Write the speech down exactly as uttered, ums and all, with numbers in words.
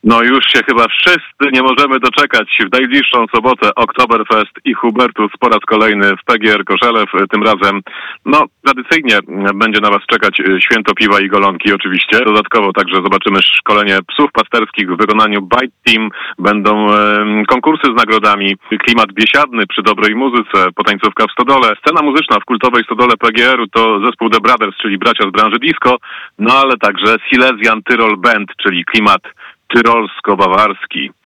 No już się chyba wszyscy nie możemy doczekać. W najbliższą sobotę Oktoberfest i Hubertus po raz kolejny w P G R Koszelew. Tym razem, no tradycyjnie będzie na Was czekać święto piwa i golonki oczywiście. Dodatkowo także zobaczymy szkolenie psów pasterskich w wykonaniu Bite Team. Będą e, konkursy z nagrodami, klimat biesiadny przy dobrej muzyce, potańcówka w Stodole. Scena muzyczna w kultowej Stodole P G R-u to zespół The Brothers, czyli bracia z branży disco, no ale także Silesian Tyrol Band, czyli klimat tyrolsko-bawarski.